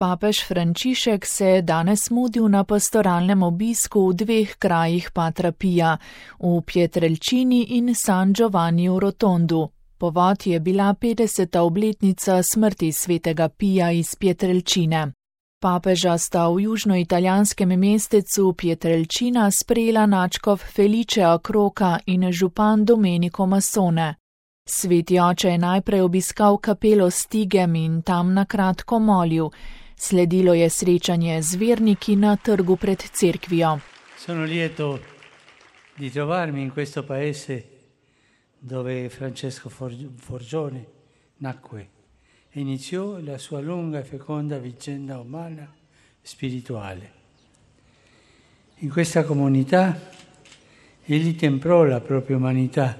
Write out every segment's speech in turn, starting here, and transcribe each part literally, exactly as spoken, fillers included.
Papež Frančišek se je danes mudil na pastoralnem obisku v dveh krajih Patra Pija, v Pietrelcini in San Giovanniu Rotondu. Povod je bila petdeseta obletnica smrti svetega Pija iz Pietrelcine. Papeža sta v južnoitalijanskem mestecu Pietrelcina sprejela nadškof Felice Acroca in župan Domenico Massone. Sveti oče je najprej obiskal kapelo Stigem in tam na kratko molil. Sledilo je srečanje z verniki na trgu pred cerkvijo. Sono lieto di trovarmi in questo paese dove Francesco Forgione nacque e iniziò la sua lunga e feconda vicenda umana e spirituale. In questa comunità egli temprò la propria umanità.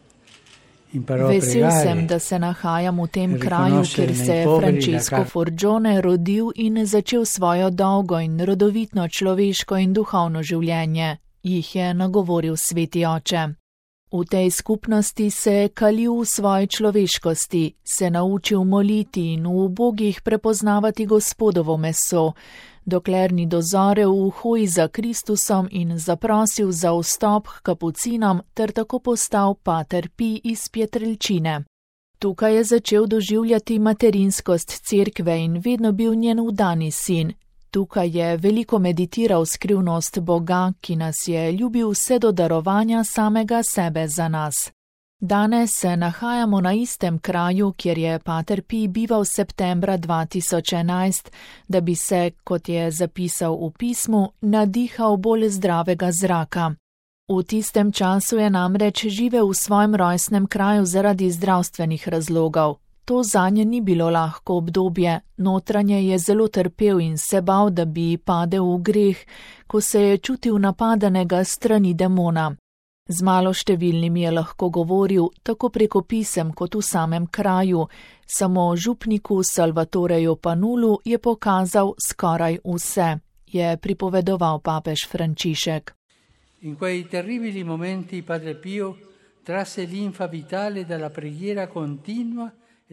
Vesel sem, da se nahajam v tem kraju, kjer se je Francesco Forgione rodil in začel svojo dolgo in rodovitno človeško in duhovno življenje, jih je nagovoril sveti oče. V tej skupnosti se je kalil v svoji človeškosti, se naučil moliti in v ubogih prepoznavati Gospodovo meso, dokler ni dozorel v hoji za Kristusom in zaprosil za vstop k kapucinom ter tako postal Pater Pij iz Pietrelcine. Tukaj je začel doživljati materinskost cerkve in vedno bil njen vdani sin. Tukaj je veliko meditiral skrivnost Boga, ki nas je ljubil vse do darovanja samega sebe za nas. Danes se nahajamo na istem kraju, kjer je Pater Pij bival septembra dva tisoč enajst, da bi se, kot je zapisal v pismu, nadihal bolj zdravega zraka. V tistem času je namreč živel v svojem rojstnem kraju zaradi zdravstvenih razlogov. To zanje ni bilo lahko obdobje, notranje je zelo trpel in se bal, da bi padel v greh, ko se je čutil napadanega strani demona. Z malo številnimi je lahko govoril, tako preko pisem kot v samem kraju, samo župniku Salvatoreju Panulu je pokazal skoraj vse, je pripovedoval papež Frančišek. In quei terribili momenti Padre Pio trasse linfa vitale dalla preghiera continua.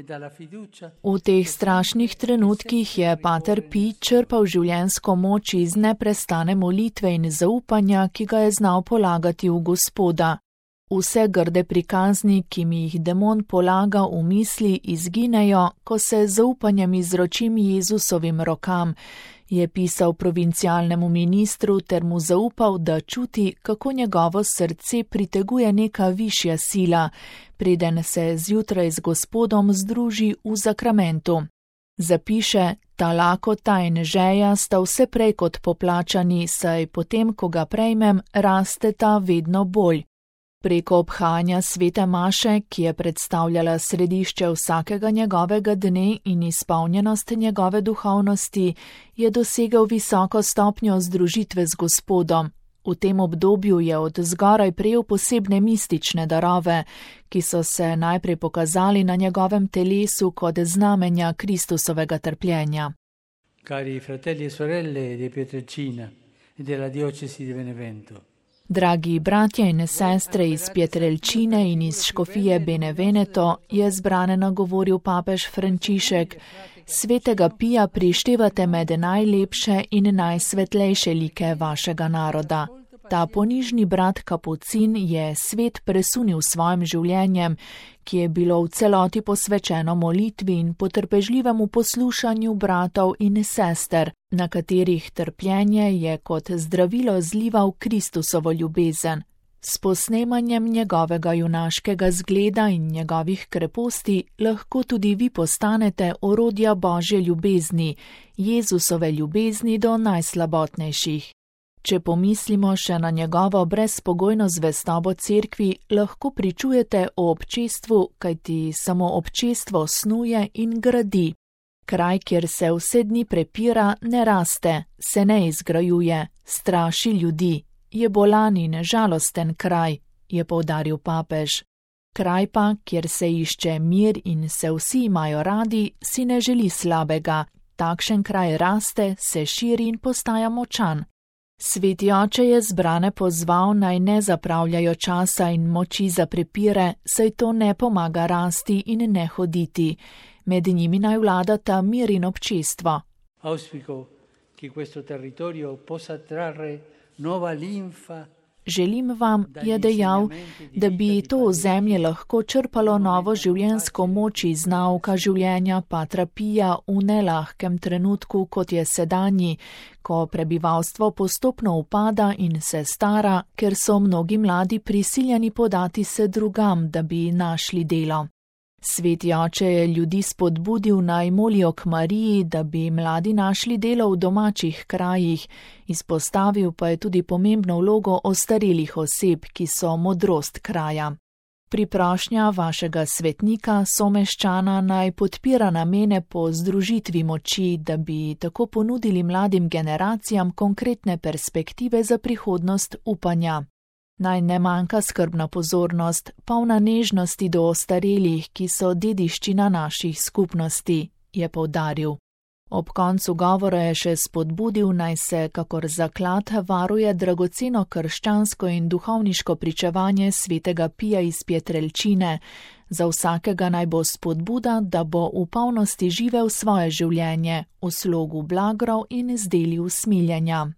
V teh strašnih trenutkih je Pater Pij črpal življenjsko moč iz neprestane molitve in zaupanja, ki ga je znal polagati v Gospoda. Vse grde prikazni, ki mi jih demon polaga v misli, izginejo, ko se zaupanjem izročim Jezusovim rokam, je pisal provincialnemu ministru ter mu zaupal, da čuti, kako njegovo srce priteguje neka višja sila, preden se zjutraj z Gospodom združi v zakramentu. Zapiše, ta lakota in žeja sta vse prej kot poplačani, saj potem, ko ga prejmem, rasteta vedno bolj. Preko obhajanja svete maše, ki je predstavljala središče vsakega njegovega dne in izpolnjenost njegove duhovnosti, je dosegel visoko stopnjo združitve z Gospodom. V tem obdobju je od zgoraj prejel posebne mistične darove, ki so se najprej pokazali na njegovem telesu kot znamenja Kristusovega trpljenja. Cari fratelli e sorelle di Pietrelcina e della diocesi di Benevento. Dragi bratje in sestre iz Pietrelcine in iz škofije Beneveneto, je zbrane nagovoril papež Frančišek, svetega Pija prištevate med najlepše in najsvetlejše like vašega naroda. Ta ponižni brat kapucin je svet presunil svojim življenjem, ki je bilo v celoti posvečeno molitvi in potrpežljivemu poslušanju bratov in sester, na katerih trpljenje je kot zdravilo zlival Kristusovo ljubezen. S posnemanjem njegovega junaškega zgleda in njegovih kreposti lahko tudi vi postanete orodja Božje ljubezni, Jezusove ljubezni do najslabotnejših. Če pomislimo še na njegovo brezpogojno zvestobo cerkvi, lahko pričujete o občestvu, kajti samo občestvo snuje in gradi. Kraj, kjer se vse dni prepira, ne raste, se ne izgrajuje, straši ljudi. Je bolan in žalosten kraj, je poudaril papež. Kraj pa, kjer se išče mir in se vsi imajo radi, si ne želi slabega. Takšen kraj raste, se širi in postaja močan. Sveti oče je zbrane pozval, naj ne zapravljajo časa in moči za prepire, saj to ne pomaga rasti in ne hoditi. Med njimi naj vladata mir in občestvo. Auspico che questo territorio possa attrarre nuova linfa. Želim vam, je dejal, da bi to ozemlje lahko črpalo novo življenjsko moč iz nauka življenja Patra Pija v nelahkem trenutku, kot je sedanji, ko prebivalstvo postopno upada in se stara, ker so mnogi mladi prisiljeni podati se drugam, da bi našli delo. Sveti oče je ljudi spodbudil naj molijo k Mariji, da bi mladi našli delo v domačih krajih, izpostavil pa je tudi pomembno vlogo ostarelih oseb, ki so modrost kraja. Priprošnja vašega svetnika, someščana, naj podpira namene po združitvi moči, da bi tako ponudili mladim generacijam konkretne perspektive za prihodnost upanja. Naj ne manjka skrbna pozornost, polna nežnosti do ostarelih, ki so dediščina naših skupnosti, je poudaril. Ob koncu govora je še spodbudil, naj se, kakor zaklad, varuje dragoceno krščansko in duhovniško pričevanje svetega Pija iz Pietrelcine. Za vsakega naj bo spodbuda, da bo v polnosti živel svoje življenje, v slogu blagrov in z deli usmiljenja.